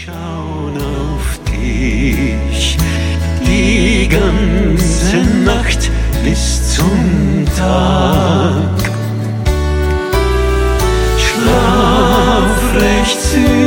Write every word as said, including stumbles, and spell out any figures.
schauen auf dich die ganze Nacht bis zum Tag. Schlaf recht süß